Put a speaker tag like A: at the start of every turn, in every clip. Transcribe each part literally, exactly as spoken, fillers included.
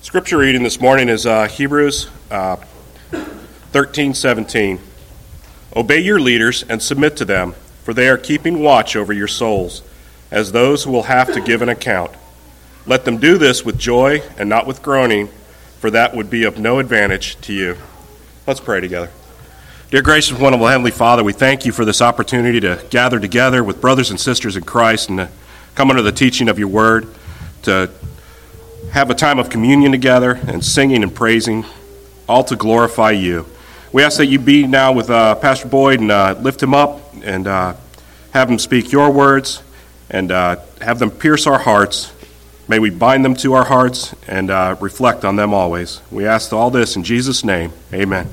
A: Scripture reading this morning is uh, Hebrews uh, thirteen seventeen. Obey your leaders and submit to them, for they are keeping watch over your souls, as those who will have to give an account. Let them do this with joy and not with groaning, for that would be of no advantage to you. Let's pray together. Dear gracious, wonderful Heavenly Father, we thank you for this opportunity to gather together with brothers and sisters in Christ and to come under the teaching of your word, to have a time of communion together and singing and praising, all to glorify you. We ask that you be now with uh, Pastor Boyd and uh, lift him up and uh, have him speak your words and uh, have them pierce our hearts. May we bind them to our hearts and uh, reflect on them always. We ask all this in Jesus' name. Amen.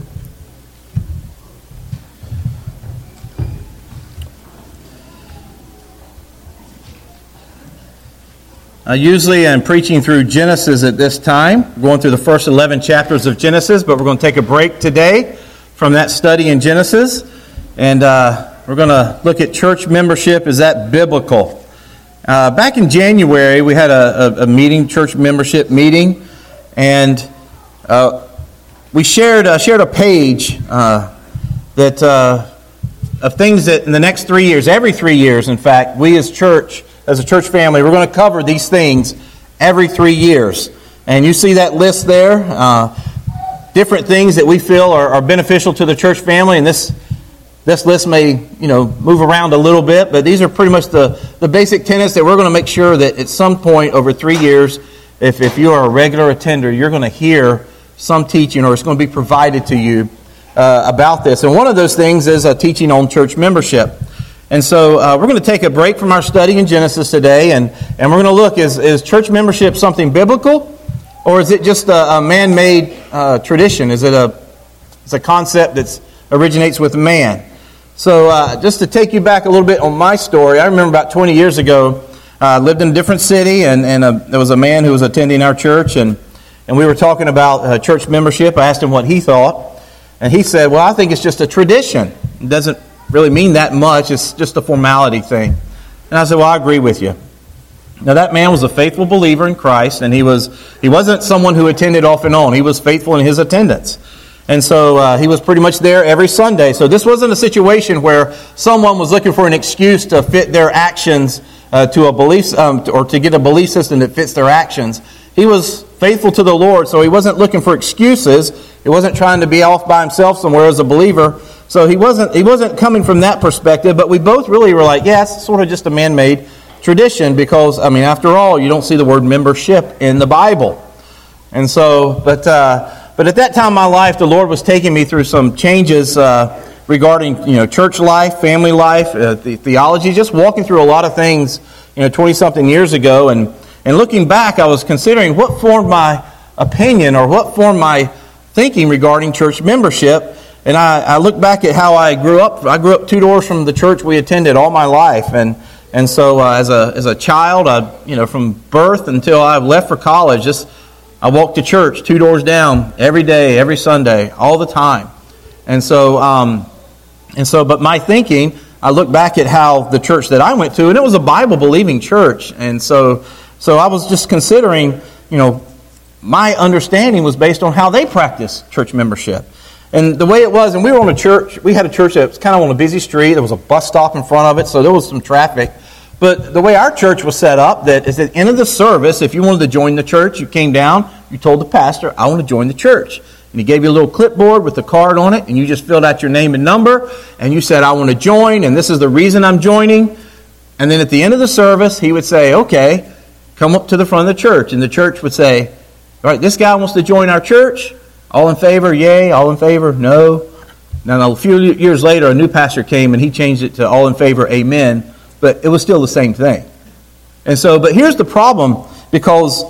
B: Uh, usually I'm preaching through Genesis at this time, going through the first eleven chapters of Genesis, but we're going to take a break today from that study in Genesis, and uh, we're going to look at church membership. Is that biblical? Uh, back in January, we had a, a, a meeting, church membership meeting, and uh, we shared uh, shared a page uh, that uh, of things that in the next three years, every three years, in fact, we as church. As a church family, we're going to cover these things every three years. And you see that list there, uh, different things that we feel are, are beneficial to the church family. And this this list may, you know, move around a little bit, but these are pretty much the, the basic tenets that we're going to make sure that at some point over three years, if, if you are a regular attender, you're going to hear some teaching or it's going to be provided to you uh, about this. And one of those things is a teaching on church membership. And so uh, we're going to take a break from our study in Genesis today, and, and we're going to look, is, is church membership something biblical, or is it just a, a man-made uh, tradition? Is it a, it's a concept that originates with man? So uh, just to take you back a little bit on my story, I remember about twenty years ago, I uh, lived in a different city, and, and a, there was a man who was attending our church, and, and we were talking about uh, church membership. I asked him what he thought, and he said, well, I think it's just a tradition. It doesn't really mean that much. It's just a formality thing. And I said, well, I agree with you. Now, that man was a faithful believer in Christ, and he was he wasn't someone who attended off and on. He was faithful in his attendance. And so uh, he was pretty much there every Sunday. So this wasn't a situation where someone was looking for an excuse to fit their actions uh, to a belief, um, or to get a belief system that fits their actions. He was faithful to the Lord, so he wasn't looking for excuses. He wasn't trying to be off by himself somewhere as a believer. So he wasn't he wasn't coming from that perspective, but we both really were like, yeah, it's sort of just a man-made tradition because, I mean, after all, you don't see the word membership in the Bible. And so, but uh, but at that time in my life, the Lord was taking me through some changes uh, regarding, you know, church life, family life, uh, the theology, just walking through a lot of things, you know, twenty-something years ago. And, and looking back, I was considering what formed my opinion or what formed my thinking regarding church membership. And I, I look back at how I grew up. I grew up two doors from the church we attended all my life, and and so uh, as a as a child, I you know from birth until I left for college, just I walked to church two doors down every day, every Sunday, all the time. And so um, and so, but my thinking, I look back at how the church that I went to, and it was a Bible believing church, and so so I was just considering, you know, my understanding was based on how they practiced church membership. And the way it was, and we were on a church, we had a church that was kind of on a busy street. There was a bus stop in front of it, so there was some traffic. But the way our church was set up, that is at the end of the service, if you wanted to join the church, you came down, you told the pastor, I want to join the church. And he gave you a little clipboard with a card on it, and you just filled out your name and number, and you said, I want to join, and this is the reason I'm joining. And then at the end of the service, he would say, okay, come up to the front of the church. And the church would say, all right, this guy wants to join our church. All in favor, yay. All in favor, no. Now, a few years later, a new pastor came and he changed it to all in favor, amen. But it was still the same thing. And so, but here's the problem, because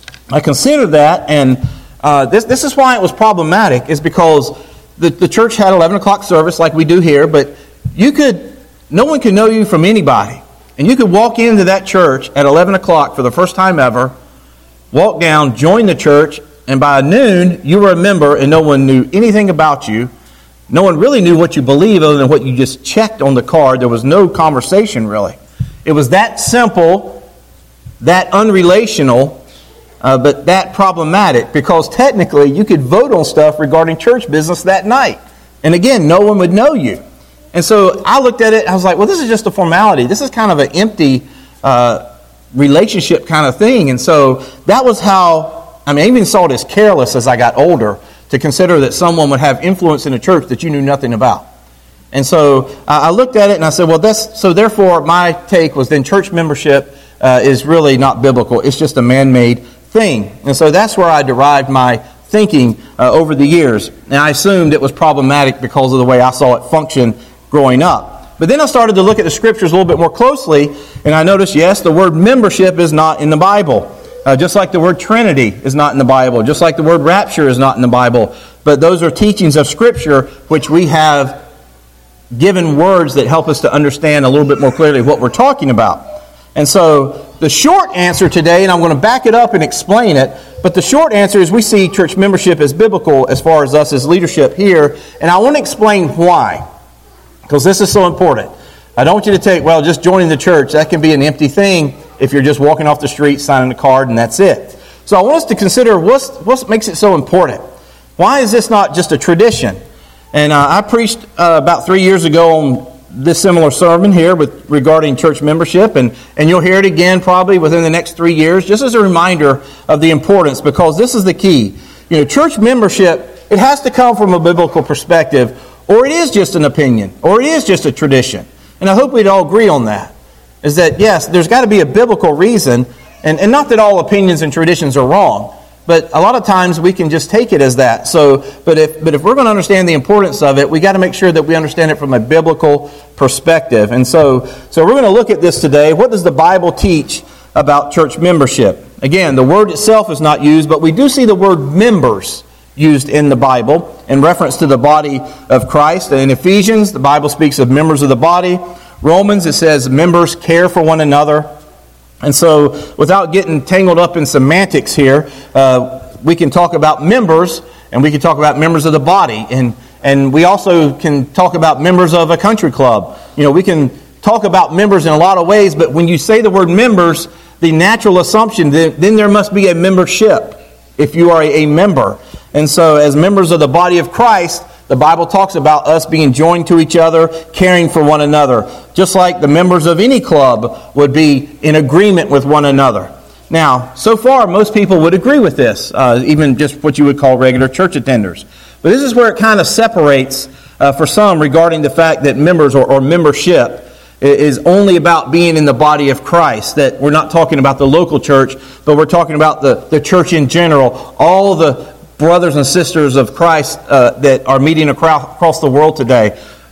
B: I considered that, and uh, this this is why it was problematic, is because the, the church had eleven o'clock service like we do here, but you could, no one could know you from anybody. And you could walk into that church at eleven o'clock for the first time ever, walk down, join the church, and by noon, you were a member and no one knew anything about you. No one really knew what you believed other than what you just checked on the card. There was no conversation, really. It was that simple, that unrelational, uh, but that problematic, because technically you could vote on stuff regarding church business that night. And again, no one would know you. And so I looked at it, I was like, well, this is just a formality. This is kind of an empty uh, relationship kind of thing. And so that was how, I mean, I even saw it as careless as I got older, to consider that someone would have influence in a church that you knew nothing about. And so uh, I looked at it and I said, well, that's, so therefore my take was then church membership uh, is really not biblical. It's just a man-made thing. And so that's where I derived my thinking uh, over the years. And I assumed it was problematic because of the way I saw it function growing up. But then I started to look at the scriptures a little bit more closely, and I noticed, yes, the word membership is not in the Bible. Uh, just like the word Trinity is not in the Bible. Just like the word rapture is not in the Bible. But those are teachings of Scripture which we have given words that help us to understand a little bit more clearly what we're talking about. And so the short answer today, and I'm going to back it up and explain it, but the short answer is we see church membership as biblical as far as us as leadership here. And I want to explain why, because this is so important. I don't want you to take, well, just joining the church, that can be an empty thing if you're just walking off the street, signing a card, and that's it. So I want us to consider what's, what makes it so important. Why is this not just a tradition? And uh, I preached uh, about three years ago on this similar sermon here with regarding church membership, and, and you'll hear it again probably within the next three years, just as a reminder of the importance, because this is the key. You know, church membership, it has to come from a biblical perspective, or it is just an opinion, or it is just a tradition. And I hope we'd all agree on that. Is that, yes, there's got to be a biblical reason, and, and not that all opinions and traditions are wrong, but a lot of times we can just take it as that. So, but if but if we're going to understand the importance of it, we got to make sure that we understand it from a biblical perspective. And so, so we're going to look at this today. What does the Bible teach about church membership? Again, the word itself is not used, but we do see the word members used in the Bible in reference to the body of Christ. In Ephesians, the Bible speaks of members of the body. Romans, it says members care for one another. And so, without getting tangled up in semantics here, uh, we can talk about members, and we can talk about members of the body, and and we also can talk about members of a country club. You know, we can talk about members in a lot of ways, but when you say the word members, the natural assumption, then, then there must be a membership if you are a, a member. And so, as members of the body of Christ, the Bible talks about us being joined to each other, caring for one another, just like the members of any club would be in agreement with one another. Now, so far, most people would agree with this, uh, even just what you would call regular church attenders. But this is where it kind of separates uh, for some regarding the fact that members or, or membership is only about being in the body of Christ, that we're not talking about the local church, but we're talking about the, the church in general, all the brothers and sisters of Christ uh, that are meeting across the world today.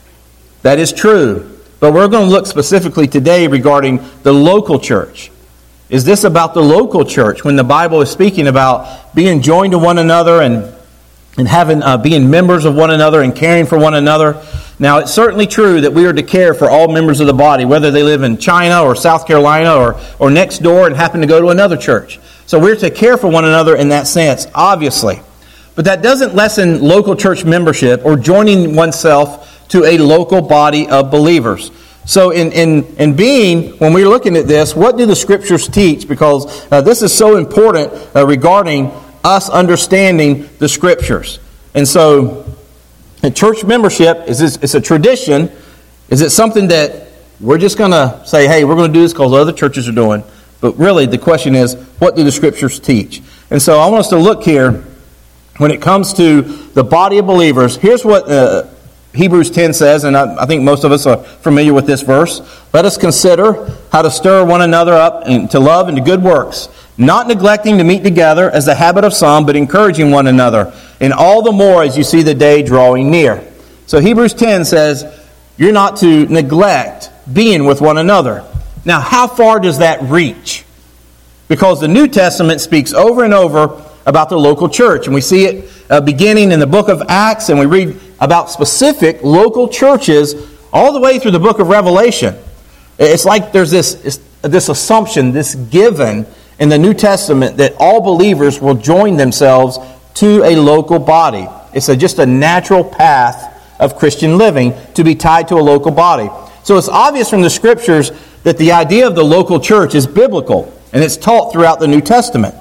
B: That is true. But we're going to look specifically today regarding the local church. Is this about the local church when the Bible is speaking about being joined to one another and and having uh, being members of one another and caring for one another? Now, it's certainly true that we are to care for all members of the body, whether they live in China or South Carolina or, or next door and happen to go to another church. So we're to care for one another in that sense, obviously. But that doesn't lessen local church membership or joining oneself to a local body of believers. So in, in, in being, when we're looking at this, what do the Scriptures teach? Because uh, this is so important uh, regarding us understanding the Scriptures. And so, in church membership, is this, it's a tradition. Is it something that we're just going to say, hey, we're going to do this because other churches are doing? But really, the question is, what do the Scriptures teach? And so I want us to look here. When it comes to the body of believers, here's what uh, Hebrews ten says, and I, I think most of us are familiar with this verse. Let us consider how to stir one another up and to love and to good works, not neglecting to meet together as the habit of some, but encouraging one another, and all the more as you see the day drawing near. So Hebrews ten says, you're not to neglect being with one another. Now, how far does that reach? Because the New Testament speaks over and over about the local church. And we see it uh, beginning in the book of Acts, and we read about specific local churches all the way through the book of Revelation. It's like there's this, this assumption, this given in the New Testament that all believers will join themselves to a local body. It's a, just a natural path of Christian living to be tied to a local body. So it's obvious from the Scriptures that the idea of the local church is biblical, and it's taught throughout the New Testament.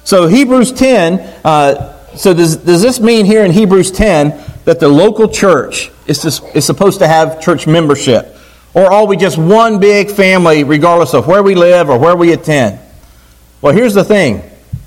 B: So Hebrews ten, uh, so does, does this mean here in Hebrews ten that the local church is, to, is supposed to have church membership? Or are we just one big family regardless of where we live or where we attend? Well, here's the thing.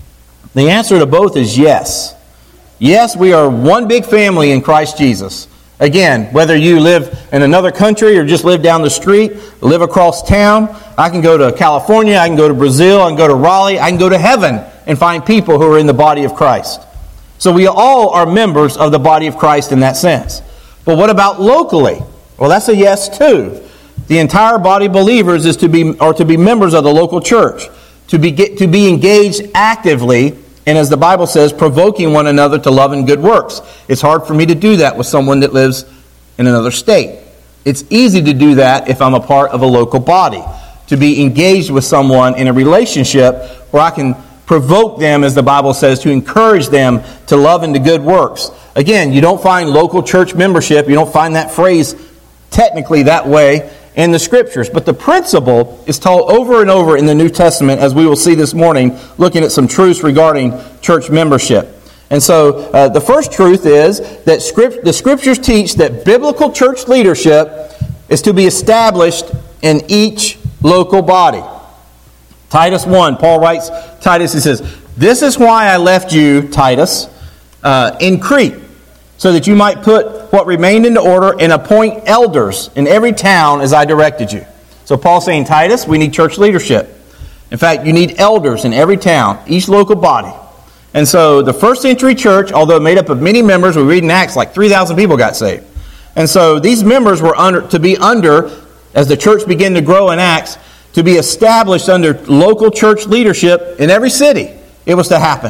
B: The answer to both is yes. Yes, we are one big family in Christ Jesus. Again, whether you live in another country or just live down the street, live across town, I can go to California, I can go to Brazil, I can go to Raleigh, I can go to heaven and find people who are in the body of Christ. So we all are members of the body of Christ in that sense. But what about locally? Well, that's a yes too. The entire body of believers is to be are to be members of the local church, to be get, to be engaged actively, and as the Bible says, provoking one another to love and good works. It's hard for me to do that with someone that lives in another state. It's easy to do that if I'm a part of a local body, to be engaged with someone in a relationship where I can provoke them, as the Bible says, to encourage them to love and to good works. Again, you don't find local church membership, you don't find that phrase technically that way in the Scriptures. But the principle is taught over and over in the New Testament, as we will see this morning, looking at some truths regarding church membership. And so uh, the first truth is that script, the Scriptures teach that biblical church leadership is to be established in each local body. Titus one, Paul writes, Titus, he says, "This is why I left you, Titus, uh, in Crete, so that you might put what remained into order and appoint elders in every town as I directed you." So Paul's saying, Titus, we need church leadership. In fact, you need elders in every town, each local body. And so the first century church, although made up of many members, we read in Acts like three thousand people got saved. And so these members were under to be under, as the church began to grow in Acts, to be established under local church leadership in every city. It was to happen.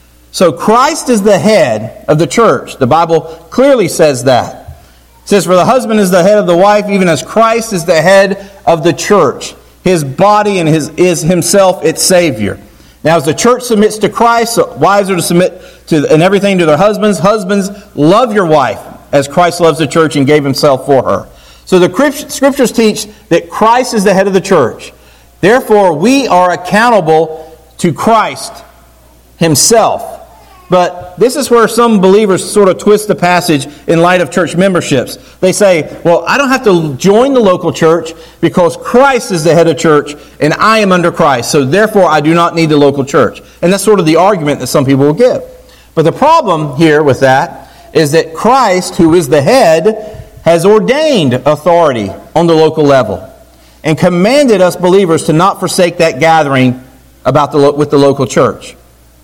B: So Christ is the head of the church. The Bible clearly says that. It says, "For the husband is the head of the wife, even as Christ is the head of the church, his body, and his is himself its Savior." Now, as the church submits to Christ, so wives are to submit to and everything to their husbands. Husbands, love your wife as Christ loves the church and gave himself for her. So the Scriptures teach that Christ is the head of the church. Therefore, we are accountable to Christ himself. But this is where some believers sort of twist the passage in light of church memberships. They say, well, I don't have to join the local church because Christ is the head of church and I am under Christ. So therefore, I do not need the local church. And that's sort of the argument that some people will give. But the problem here with that is that Christ, who is the head, has ordained authority on the local level and commanded us believers to not forsake that gathering about the, with the local church.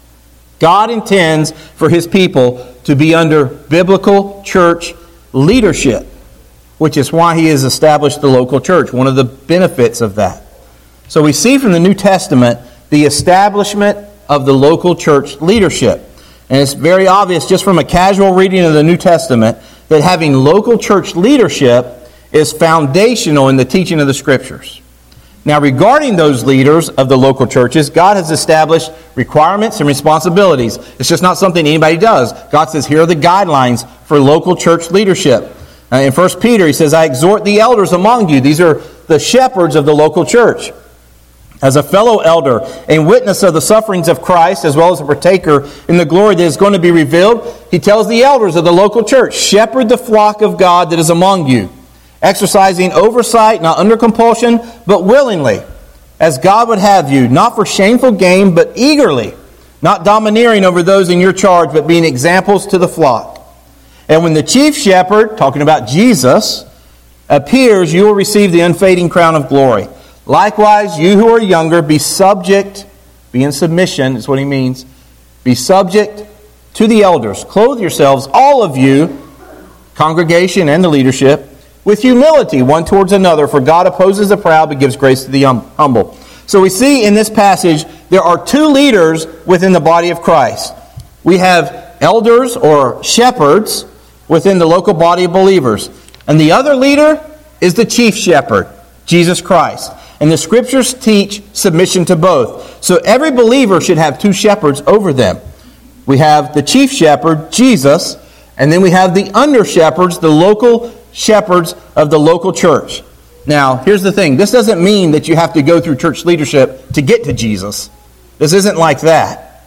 B: God intends for his people to be under biblical church leadership, which is why he has established the local church, one of the benefits of that. So we see from the New Testament the establishment of the local church leadership. And it's very obvious just from a casual reading of the New Testament that having local church leadership is foundational in the teaching of the Scriptures. Now, regarding those leaders of the local churches, God has established requirements and responsibilities. It's just not something anybody does. God says, here are the guidelines for local church leadership. Uh, in First Peter, he says, "I exhort the elders among you." These are the shepherds of the local church. "As a fellow elder and witness of the sufferings of Christ, as well as a partaker in the glory that is going to be revealed," he tells the elders of the local church, "shepherd the flock of God that is among you, exercising oversight, not under compulsion, but willingly, as God would have you, not for shameful gain, but eagerly, not domineering over those in your charge, but being examples to the flock. And when the chief shepherd," talking about Jesus, "appears, you will receive the unfading crown of glory. Likewise, you who are younger, be subject," be in submission, is what he means, "be subject to the elders. Clothe yourselves, all of you," congregation and the leadership, "with humility one towards another, for God opposes the proud but gives grace to the humble." So we see in this passage there are two leaders within the body of Christ. We have elders or shepherds within the local body of believers. And the other leader is the chief shepherd, Jesus Christ. And the Scriptures teach submission to both. So every believer should have two shepherds over them. We have the chief shepherd, Jesus, and then we have the under shepherds, the local shepherds of the local church. Now, here's the thing. This doesn't mean that you have to go through church leadership to get to Jesus. This isn't like that.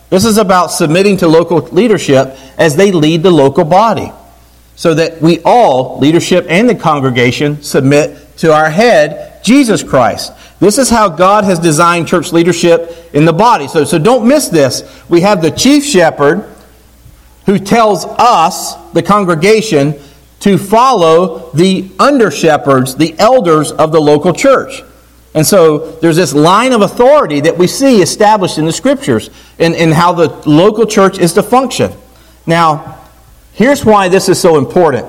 B: This is about submitting to local leadership as they lead the local body, so that we all, leadership and the congregation, submit to our head, Jesus Christ. This is how God has designed church leadership in the body. So, so don't miss this. We have the chief shepherd who tells us, the congregation, to follow the under-shepherds, the elders of the local church. And so there's this line of authority that we see established in the Scriptures in, in how the local church is to function. Now, here's why this is so important.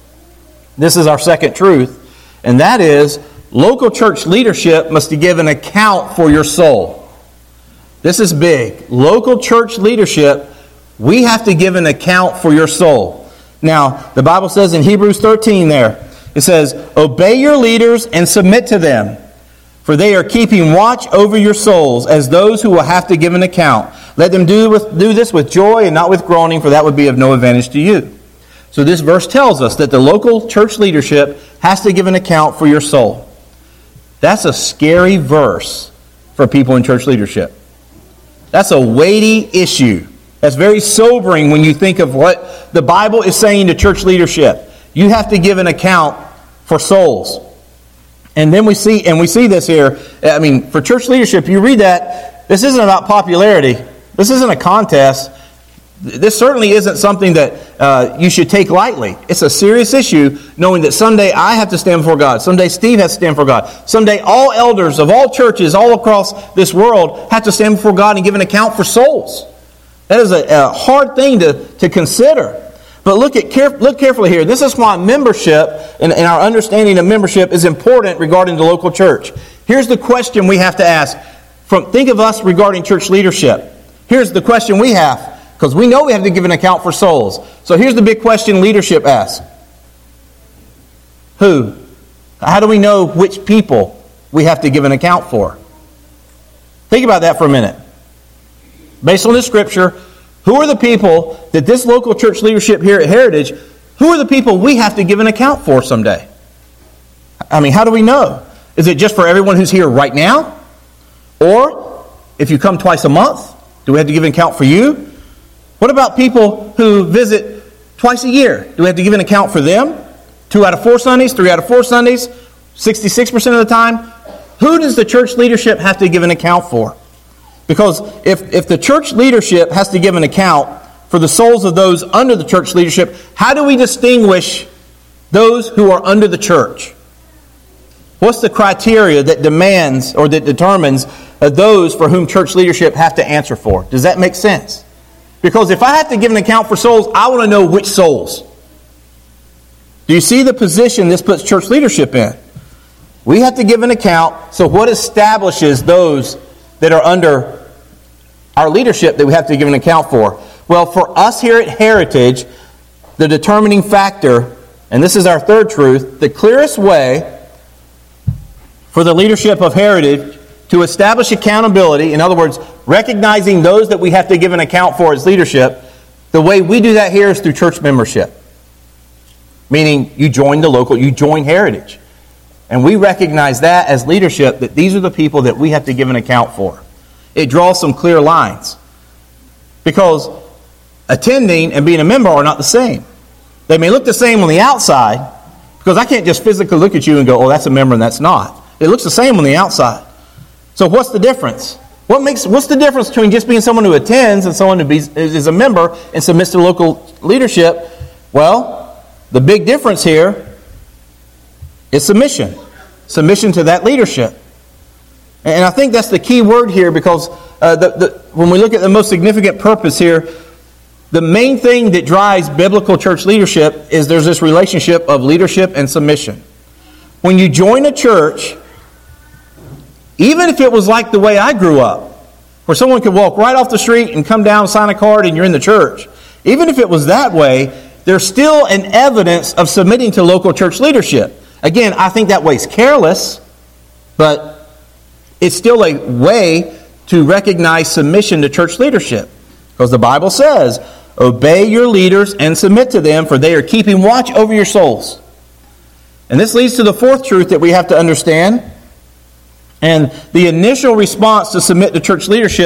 B: This is our second truth, and that is local church leadership must give an account for your soul. This is big. Local church leadership, we have to give an account for your soul. Now, the Bible says in Hebrews thirteen there, it says, "Obey your leaders and submit to them, for they are keeping watch over your souls as those who will have to give an account. Let them do, with, do this with joy and not with groaning, for that would be of no advantage to you." So this verse tells us that the local church leadership has to give an account for your soul. That's a scary verse for people in church leadership. That's a weighty issue. That's very sobering when you think of what the Bible is saying to church leadership. You have to give an account for souls. And then we see, and we see this here, I mean, for church leadership, you read that, this isn't about popularity. This isn't a contest. This certainly isn't something that uh, you should take lightly. It's a serious issue, knowing that someday I have to stand before God. Someday Steve has to stand before God. Someday all elders of all churches all across this world have to stand before God and give an account for souls. That is a, a hard thing to, to consider. But look at care, look carefully here. This is why membership and, and our understanding of membership is important regarding the local church. Here's the question we have to ask. From think of us regarding church leadership. Here's the question we have, because we know we have to give an account for souls. So here's the big question leadership asks. Who? How do we know which people we have to give an account for? Think about that for a minute. Based on this scripture, who are the people that this local church leadership here at Heritage, who are the people we have to give an account for someday? I mean, how do we know? Is it just for everyone who's here right now? Or if you come twice a month, do we have to give an account for you? What about people who visit twice a year? Do we have to give an account for them? Two out of four Sundays, three out of four Sundays, sixty-six percent of the time? Who does the church leadership have to give an account for? Because if, if the church leadership has to give an account for the souls of those under the church leadership, how do we distinguish those who are under the church? What's the criteria that demands or that determines uh, those for whom church leadership have to answer for? Does that make sense? Because if I have to give an account for souls, I want to know which souls. Do you see the position this puts church leadership in? We have to give an account. So what establishes those that are under our leadership that we have to give an account for? Well, for us here at Heritage, the determining factor, and this is our third truth, the clearest way for the leadership of Heritage to establish accountability, in other words, recognizing those that we have to give an account for as leadership, the way we do that here is through church membership. Meaning you join the local, you join Heritage. And we recognize that as leadership, that these are the people that we have to give an account for. It draws some clear lines. Because attending and being a member are not the same. They may look the same on the outside, because I can't just physically look at you and go, oh, that's a member and that's not. It looks the same on the outside. So what's the difference? What makes what's the difference between just being someone who attends and someone who be, is a member and submits to local leadership? Well, the big difference here is submission. Submission to that leadership. And I think that's the key word here, because uh, the, the, when we look at the most significant purpose here, the main thing that drives biblical church leadership is there's this relationship of leadership and submission. When you join a church, even if it was like the way I grew up, where someone could walk right off the street and come down, sign a card, and you're in the church, even if it was that way, there's still an evidence of submitting to local church leadership. Again, I think that way's careless, but it's still a way to recognize submission to church leadership. Because the Bible says, obey your leaders and submit to them, for they are keeping watch over your souls. And this leads to the fourth truth that we have to understand. And the initial response to submit to church leadership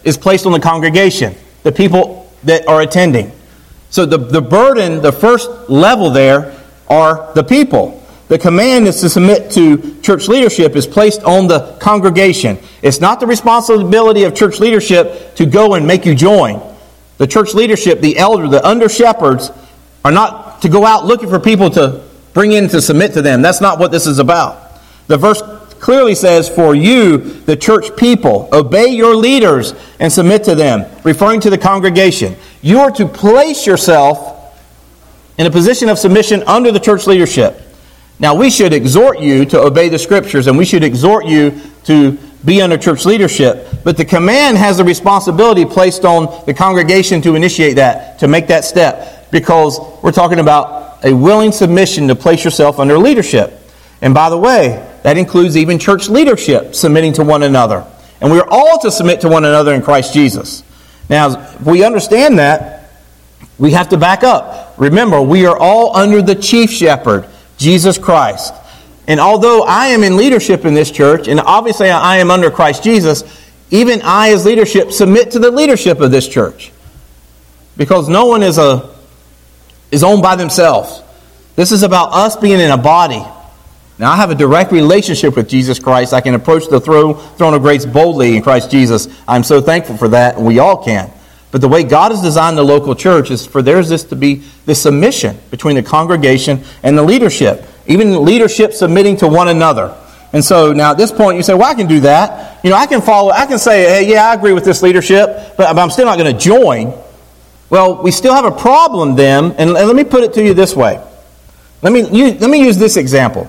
B: is placed on the congregation, the people that are attending. So the, the burden, the first level there, are the people. The command is to submit to church leadership is placed on the congregation. It's not the responsibility of church leadership to go and make you join. The church leadership, the elder, the under-shepherds, are not to go out looking for people to bring in to submit to them. That's not what this is about. The verse clearly says, for you, the church people, obey your leaders and submit to them, referring to the congregation. You are to place yourself in a position of submission under the church leadership. Now, we should exhort you to obey the Scriptures, and we should exhort you to be under church leadership. But the command has the responsibility placed on the congregation to initiate that, to make that step, because we're talking about a willing submission to place yourself under leadership. And by the way, that includes even church leadership submitting to one another. And we're all to submit to one another in Christ Jesus. Now, if we understand that, we have to back up. Remember, we are all under the chief shepherd, Jesus Christ. And although I am in leadership in this church, and obviously I am under Christ Jesus, even I as leadership submit to the leadership of this church. Because no one is a is owned by themselves. This is about us being in a body. Now, I have a direct relationship with Jesus Christ. I can approach the throne, throne of grace boldly in Christ Jesus. I'm so thankful for that, and we all can. But the way God has designed the local church is for there's this to be the submission between the congregation and the leadership. Even leadership submitting to one another. And so now at this point you say, well, I can do that. You know, I can follow, I can say, hey, yeah, I agree with this leadership, but I'm still not going to join. Well, we still have a problem then, and let me put it to you this way. Let me use, let me use this example.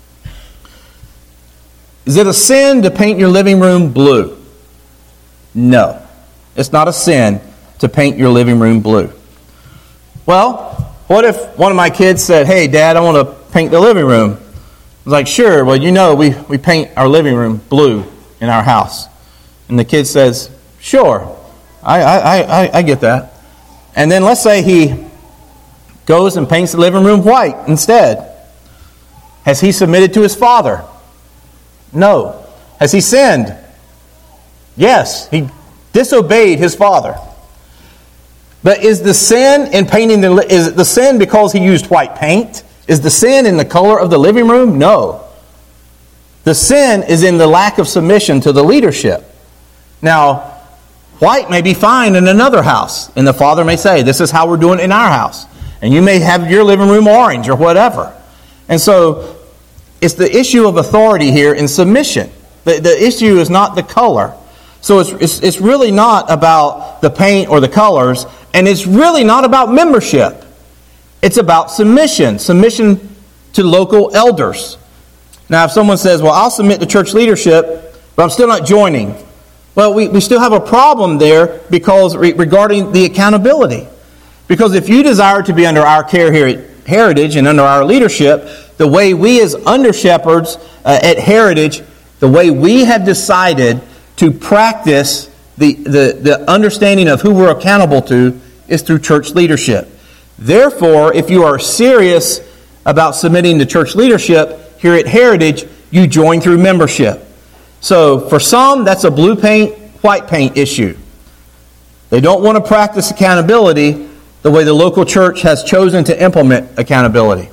B: Is it a sin to paint your living room blue? No. It's not a sin to paint your living room blue. Well, what if one of my kids said, hey, Dad, I want to paint the living room? I was like, sure, well, you know, we, we paint our living room blue in our house. And the kid says, sure, I, I, I, I get that. And then let's say he goes and paints the living room white instead. Has he submitted to his father? No. Has he sinned? Yes, he disobeyed his father. But is the sin in painting the is it the sin because he used white paint? Is the sin in the color of the living room? No. The sin is in the lack of submission to the leadership. Now, white may be fine in another house, and the father may say, this is how we're doing it in our house. And you may have your living room orange or whatever. And so, it's the issue of authority here in submission. The, the issue is not the color. So it's, it's it's really not about the paint or the colors, and it's really not about membership. It's about submission. Submission to local elders. Now, if someone says, well, I'll submit to church leadership, but I'm still not joining. Well, we, we still have a problem there because re- regarding the accountability. Because if you desire to be under our care here at Heritage and under our leadership, the way we as under-shepherds uh, at Heritage, the way we have decided to practice the, the, the understanding of who we're accountable to is through church leadership. Therefore, if you are serious about submitting to church leadership here at Heritage, you join through membership. So for some, that's a blue paint, white paint issue. They don't want to practice accountability the way the local church has chosen to implement accountability.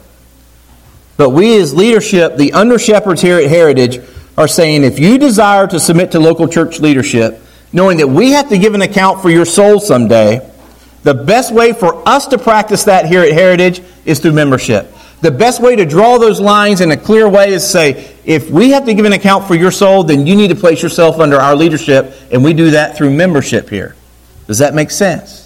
B: But we as leadership, the under-shepherds here at Heritage, are saying if you desire to submit to local church leadership, knowing that we have to give an account for your soul someday, the best way for us to practice that here at Heritage is through membership. The best way to draw those lines in a clear way is say, if we have to give an account for your soul, then you need to place yourself under our leadership, and we do that through membership here. Does that make sense?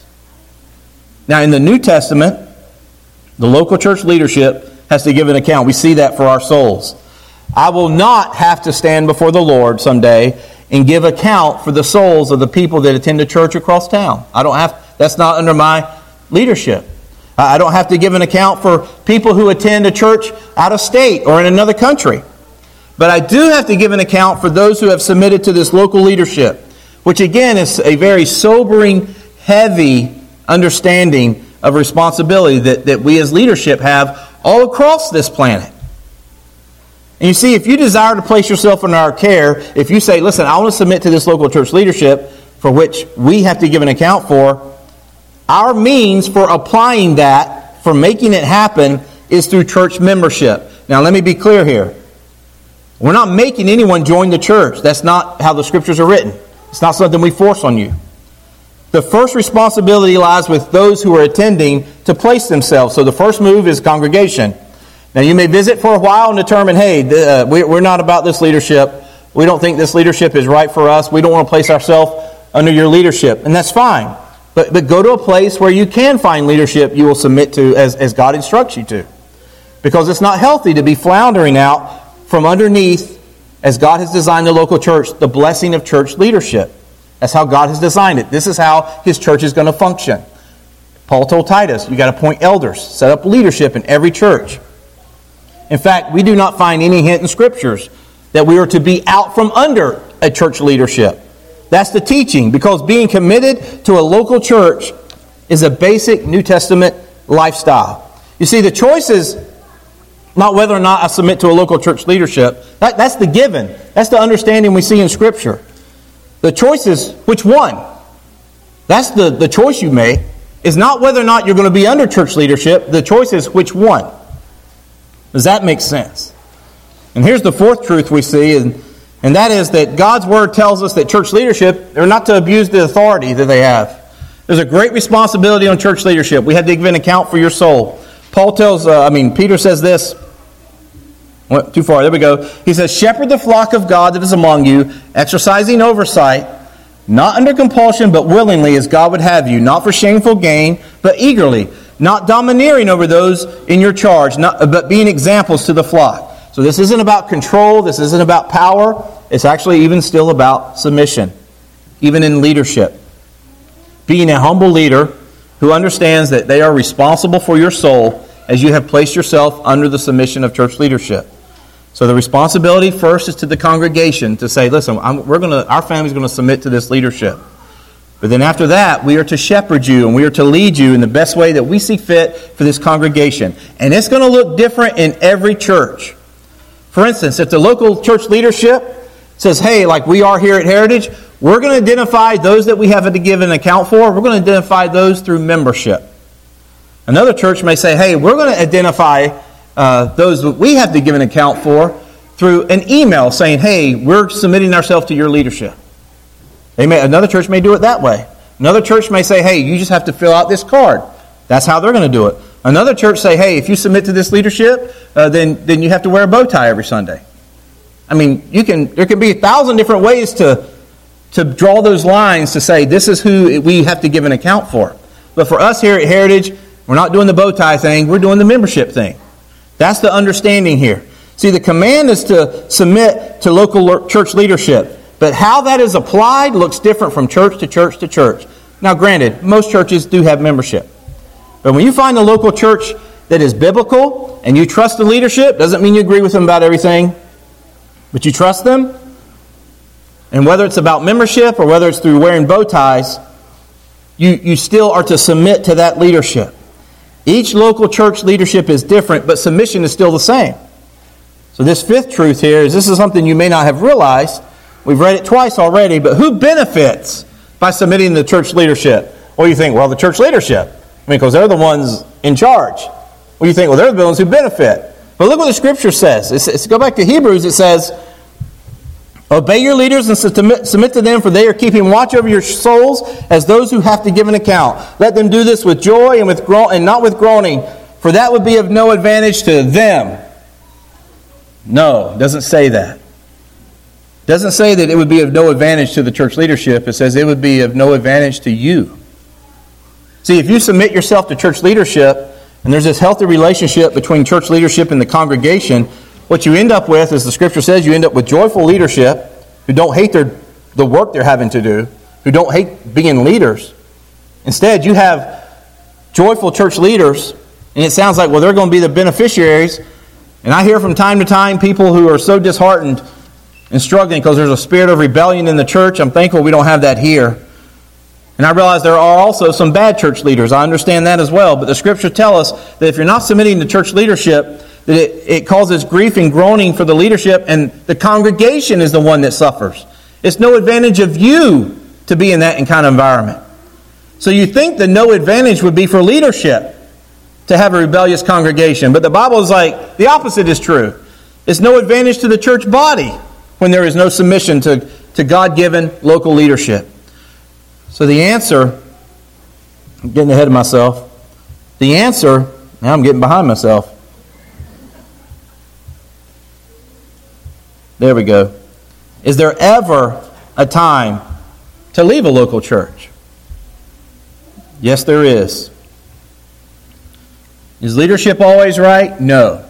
B: Now, in the New Testament, the local church leadership has to give an account. We see that for our souls. I will not have to stand before the Lord someday and give account for the souls of the people that attend a church across town. I don't have. That's not under my leadership. I don't have to give an account for people who attend a church out of state or in another country. But I do have to give an account for those who have submitted to this local leadership, which again is a very sobering, heavy understanding of responsibility that, that we as leadership have all across this planet. And you see, if you desire to place yourself under our care, if you say, listen, I want to submit to this local church leadership, for which we have to give an account for, our means for applying that, for making it happen, is through church membership. Now, let me be clear here. We're not making anyone join the church. That's not how the Scriptures are written. It's not something we force on you. The first responsibility lies with those who are attending to place themselves. So the first move is congregation. Now, you may visit for a while and determine, hey, uh, we're not about this leadership. We don't think this leadership is right for us. We don't want to place ourselves under your leadership. And that's fine. But, but go to a place where you can find leadership you will submit to as, as God instructs you to. Because it's not healthy to be floundering out from underneath, as God has designed the local church, the blessing of church leadership. That's how God has designed it. This is how His church is going to function. Paul told Titus, you got to appoint elders, set up leadership in every church. In fact, we do not find any hint in Scriptures that we are to be out from under a church leadership. That's the teaching, because being committed to a local church is a basic New Testament lifestyle. You see, the choice is not whether or not I submit to a local church leadership. That, that's the given. That's the understanding we see in Scripture. The choice is which one. That's the, the choice you make. Is not whether or not you're going to be under church leadership. The choice is which one. Does that make sense? And here's the fourth truth we see, and, and that is that God's Word tells us that church leadership, they're not to abuse the authority that they have. There's a great responsibility on church leadership. We have to give an account for your soul. Paul tells, uh, I mean, Peter says this. Went too far. There we go. He says, shepherd the flock of God that is among you, exercising oversight, not under compulsion, but willingly, as God would have you, not for shameful gain, but eagerly, not domineering over those in your charge, not, but being examples to the flock. So this isn't about control. This isn't about power. It's actually even still about submission, even in leadership. Being a humble leader who understands that they are responsible for your soul as you have placed yourself under the submission of church leadership. So the responsibility first is to the congregation to say, listen, I'm, we're going to, our family's going to submit to this leadership. But then after that, we are to shepherd you and we are to lead you in the best way that we see fit for this congregation. And it's going to look different in every church. For instance, if the local church leadership says, hey, like we are here at Heritage, we're going to identify those that we have to give an account for. We're going to identify those through membership. Another church may say, hey, we're going to identify uh, those that we have to give an account for through an email saying, hey, we're submitting ourselves to your leadership. They may, another church may do it that way. Another church may say, hey, you just have to fill out this card. That's how they're going to do it. Another church say, hey, if you submit to this leadership, uh, then, then you have to wear a bow tie every Sunday. I mean, you can. There can be a thousand different ways to, to draw those lines to say this is who we have to give an account for. But for us here at Heritage, we're not doing the bow tie thing. We're doing the membership thing. That's the understanding here. See, the command is to submit to local church leadership. But how that is applied looks different from church to church to church. Now, granted, most churches do have membership. But when you find a local church that is biblical and you trust the leadership, doesn't mean you agree with them about everything, but you trust them. And whether it's about membership or whether it's through wearing bow ties, you, you still are to submit to that leadership. Each local church leadership is different, but submission is still the same. So this fifth truth here is this is something you may not have realized. We've read it twice already, but who benefits by submitting to church leadership? Well, you think, well, the church leadership. I mean, because they're the ones in charge. Well, you think, well, they're the ones who benefit. But look what the Scripture says. It's, it's, go back to Hebrews. It says, obey your leaders and submit, submit to them, for they are keeping watch over your souls as those who have to give an account. Let them do this with joy and with gro- and not with groaning, for that would be of no advantage to them. No, it doesn't say that. It doesn't say that it would be of no advantage to the church leadership. It says it would be of no advantage to you. See, if you submit yourself to church leadership, and there's this healthy relationship between church leadership and the congregation, what you end up with, as the Scripture says, you end up with joyful leadership who don't hate their, the work they're having to do, who don't hate being leaders. Instead, you have joyful church leaders, and it sounds like, well, they're going to be the beneficiaries. And I hear from time to time people who are so disheartened and struggling because there's a spirit of rebellion in the church. I'm thankful we don't have that here. And I realize there are also some bad church leaders. I understand that as well. But the Scriptures tell us that if you're not submitting to church leadership, that it, it causes grief and groaning for the leadership, and the congregation is the one that suffers. It's no advantage of you to be in that kind of environment. So you think the no advantage would be for leadership to have a rebellious congregation. But the Bible is like, the opposite is true. It's no advantage to the church body when there is no submission to, to God-given local leadership. So the answer, I'm getting ahead of myself. The answer, now I'm getting behind myself. There we go. Is there ever a time to leave a local church? Yes, there is. Is leadership always right? No.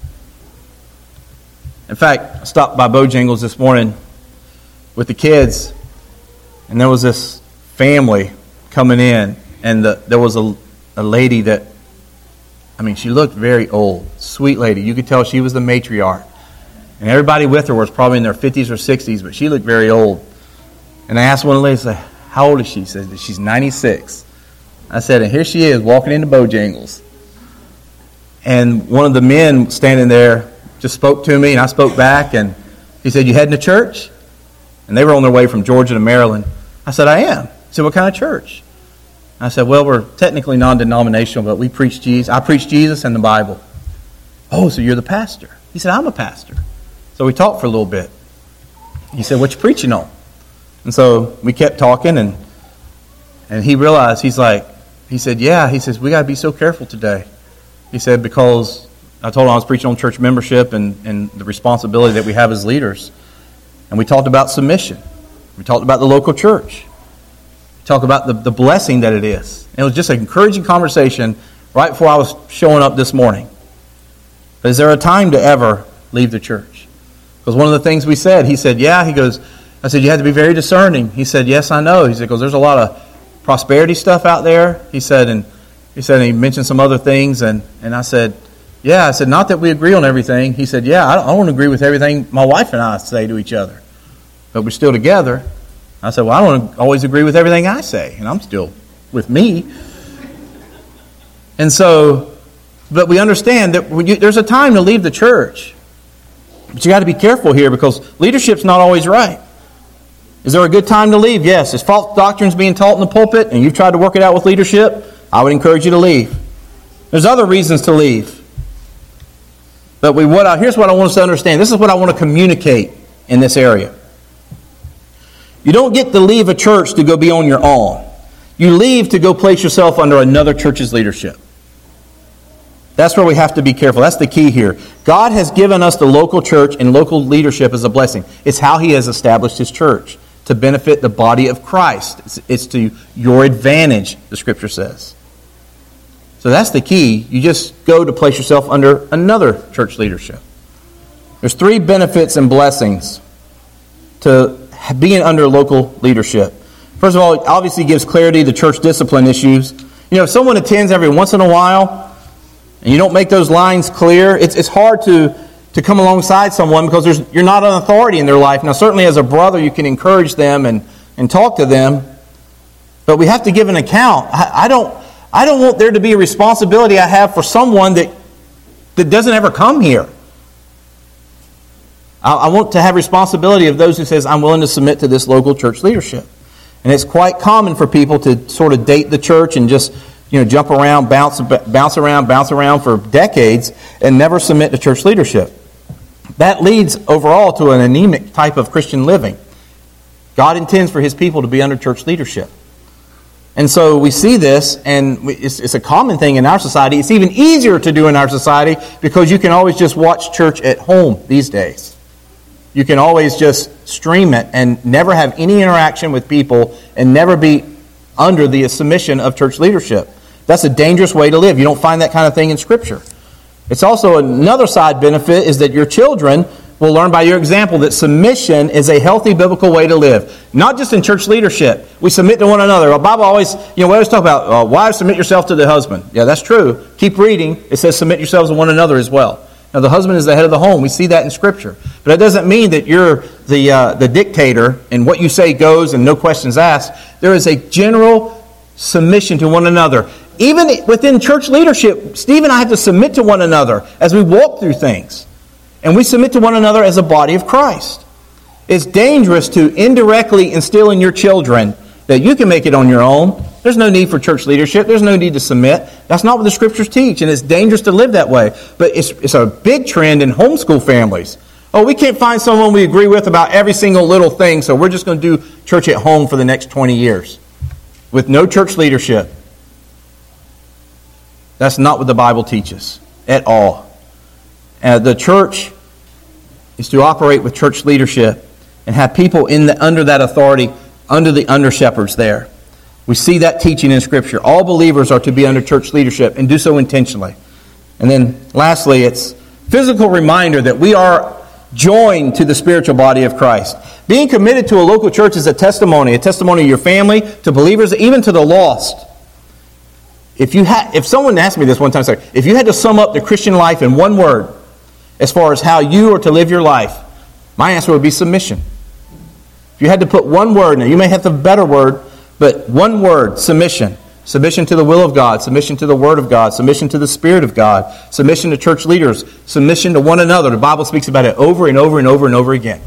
B: In fact, I stopped by Bojangles this morning with the kids, and there was this family coming in, and the, there was a, a lady that, I mean, she looked very old, sweet lady. You could tell she was the matriarch. And everybody with her was probably in their fifties or sixties, but she looked very old. And I asked one of the ladies, how old is she? She said, she's ninety-six. I said, and here she is walking into Bojangles. And one of the men standing there just spoke to me, and I spoke back, and he said, you heading to church? And they were on their way from Georgia to Maryland. I said, I am. He said, what kind of church? I said, well, we're technically non-denominational, but we preach Jesus. I preach Jesus and the Bible. Oh, so you're the pastor? He said, I'm a pastor. So we talked for a little bit. He said, what you preaching on? And so we kept talking, and and he realized, he's like, he said, yeah, he says, we got to be so careful today. He said, because I told him I was preaching on church membership and, and the responsibility that we have as leaders. And we talked about submission. We talked about the local church. We talked about the, the blessing that it is. And it was just an encouraging conversation right before I was showing up this morning. But is there a time to ever leave the church? Because one of the things we said, he said, yeah, he goes, I said, you have to be very discerning. He said, yes, I know. He said, because there's a lot of prosperity stuff out there. He said, and he said, and he mentioned some other things. And, and I said, yeah, I said, not that we agree on everything. He said, yeah, I don't, I don't agree with everything my wife and I say to each other. But we're still together. I said, well, I don't always agree with everything I say. And I'm still with me. And so, but we understand that when you, there's a time to leave the church. But you got to be careful here because leadership's not always right. Is there a good time to leave? Yes. Is false doctrines being taught in the pulpit and you've tried to work it out with leadership? I would encourage you to leave. There's other reasons to leave. But we what I, here's what I want us to understand. This is what I want to communicate in this area. You don't get to leave a church to go be on your own. You leave to go place yourself under another church's leadership. That's where we have to be careful. That's the key here. God has given us the local church and local leadership as a blessing. It's how He has established His church to benefit the body of Christ. It's, it's to your advantage, the Scripture says. So that's the key. You just go to place yourself under another church leadership. There's three benefits and blessings to being under local leadership. First of all, it obviously gives clarity to church discipline issues. You know, if someone attends every once in a while and you don't make those lines clear, it's it's hard to, to come alongside someone because there's you're not an authority in their life. Now, certainly as a brother, you can encourage them and, and talk to them, but we have to give an account. I, I don't I don't want there to be a responsibility I have for someone that that doesn't ever come here. I, I want to have responsibility of those who says, I'm willing to submit to this local church leadership. And it's quite common for people to sort of date the church and just, you know, jump around, bounce, bounce around, bounce around for decades and never submit to church leadership. That leads overall to an anemic type of Christian living. God intends for His people to be under church leadership. And so we see this, and it's, it's a common thing in our society. It's even easier to do in our society because you can always just watch church at home these days. You can always just stream it and never have any interaction with people and never be under the submission of church leadership. That's a dangerous way to live. You don't find that kind of thing in Scripture. It's also another side benefit is that your children will learn by your example that submission is a healthy biblical way to live. Not just in church leadership. We submit to one another. The Bible always, you know, we always talk about, uh, wives, submit yourself to the husband. Yeah, that's true. Keep reading. It says submit yourselves to one another as well. Now, the husband is the head of the home. We see that in Scripture. But it doesn't mean that you're the uh, the dictator and what you say goes and no questions asked. There is a general submission to one another. Even within church leadership, Steve and I have to submit to one another as we walk through things. And we submit to one another as a body of Christ. It's dangerous to indirectly instill in your children that you can make it on your own. There's no need for church leadership. There's no need to submit. That's not what the Scriptures teach, and it's dangerous to live that way. But it's, it's a big trend in homeschool families. Oh, we can't find someone we agree with about every single little thing, so we're just going to do church at home for the next twenty years with no church leadership. That's not what the Bible teaches at all. Uh, the church is to operate with church leadership and have people in the, under that authority, under the under-shepherds there. We see that teaching in Scripture. All believers are to be under church leadership and do so intentionally. And then lastly, it's physical reminder that we are joined to the spiritual body of Christ. Being committed to a local church is a testimony, a testimony to your family, to believers, even to the lost. If you had, if someone asked me this one time, sorry, if you had to sum up the Christian life in one word, as far as how you are to live your life, my answer would be submission. If you had to put one word, now you may have the better word, but one word, submission. Submission to the will of God, submission to the Word of God, submission to the Spirit of God, submission to church leaders, submission to one another. The Bible speaks about it over and over and over and over again.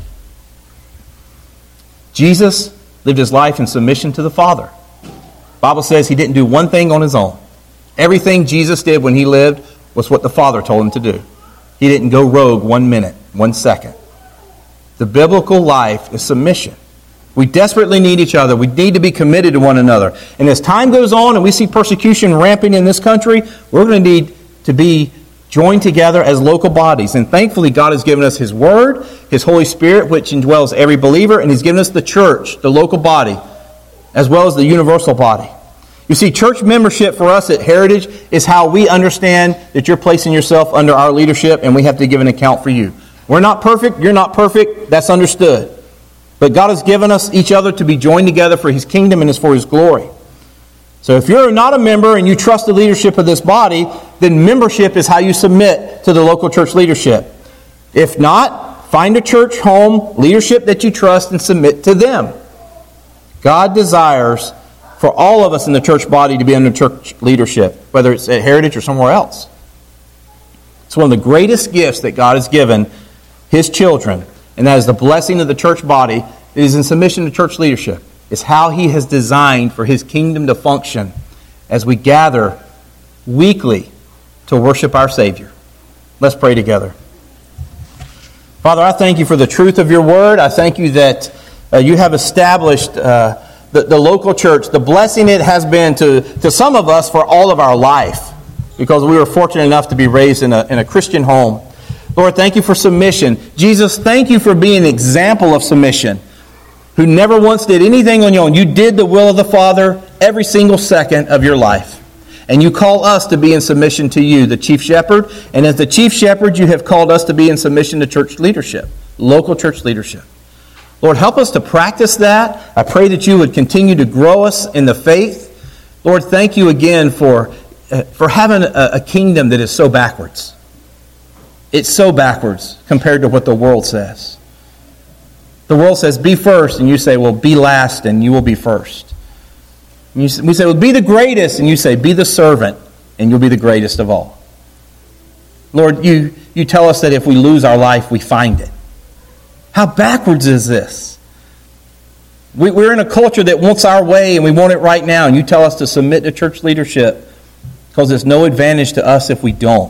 B: Jesus lived his life in submission to the Father. The Bible says he didn't do one thing on his own. Everything Jesus did when he lived was what the Father told him to do. He didn't go rogue one minute, one second. The biblical life is submission. We desperately need each other. We need to be committed to one another. And as time goes on and we see persecution ramping in this country, we're going to need to be joined together as local bodies. And thankfully, God has given us His Word, His Holy Spirit, which indwells every believer, and He's given us the church, the local body, as well as the universal body. You see, church membership for us at Heritage is how we understand that you're placing yourself under our leadership and we have to give an account for you. We're not perfect. You're not perfect. That's understood. But God has given us each other to be joined together for His kingdom and is for His glory. So if you're not a member and you trust the leadership of this body, then membership is how you submit to the local church leadership. If not, find a church home leadership that you trust and submit to them. God desires for all of us in the church body to be under church leadership, whether it's at Heritage or somewhere else. It's one of the greatest gifts that God has given His children, and that is the blessing of the church body. It is in submission to church leadership. It's how He has designed for His kingdom to function as we gather weekly to worship our Savior. Let's pray together. Father, I thank You for the truth of Your Word. I thank You that uh, You have established uh, the, the local church, the blessing it has been to, to some of us for all of our life, because we were fortunate enough to be raised in a, in a Christian home. Lord, thank You for submission. Jesus, thank You for being an example of submission, who never once did anything on your own. You did the will of the Father every single second of your life. And You call us to be in submission to You, the chief shepherd. And as the chief shepherd, You have called us to be in submission to church leadership, local church leadership. Lord, help us to practice that. I pray that You would continue to grow us in the faith. Lord, thank You again for, uh, for having a, a kingdom that is so backwards. It's so backwards compared to what the world says. The world says, be first, and You say, well, be last, and you will be first. And you, we say, well, be the greatest, and You say, be the servant, and you'll be the greatest of all. Lord, you, you tell us that if we lose our life, we find it. How backwards is this? We, we're in a culture that wants our way, and we want it right now, and You tell us to submit to church leadership because there's no advantage to us if we don't.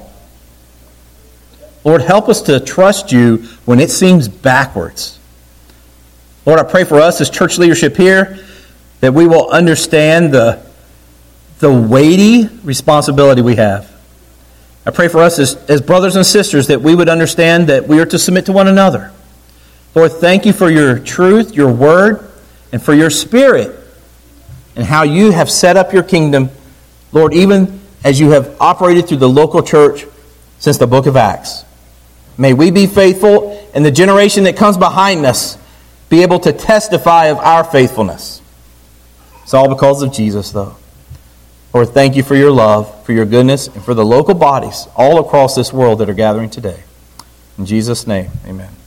B: Lord, help us to trust You when it seems backwards. Lord, I pray for us as church leadership here that we will understand the, the weighty responsibility we have. I pray for us as, as brothers and sisters that we would understand that we are to submit to one another. Lord, thank You for Your truth, Your word, and for Your Spirit, and how You have set up Your kingdom, Lord, even as You have operated through the local church since the book of Acts. May we be faithful, and the generation that comes behind us be able to testify of our faithfulness. It's all because of Jesus, though. Lord, thank You for Your love, for Your goodness, and for the local bodies all across this world that are gathering today. In Jesus' name, amen.